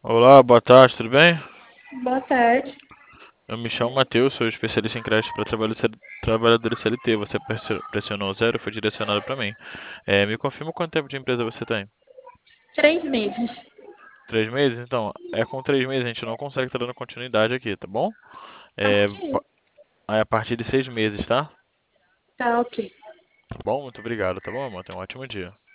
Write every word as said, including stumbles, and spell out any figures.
Olá, boa tarde, tudo bem? Boa tarde. Eu me chamo Matheus, sou especialista em crédito para trabalhadores C L T. Você pressi- pressionou zero e foi direcionado para mim. É, me confirma quanto tempo de empresa você tem? Três meses. Três meses? Então, é com três meses a gente não consegue estar dando continuidade aqui, tá bom? Tá É, ok. pa- aí a partir de seis meses, tá? Tá ok. Tá bom? Muito obrigado, tá bom, amor? Tenha um ótimo dia.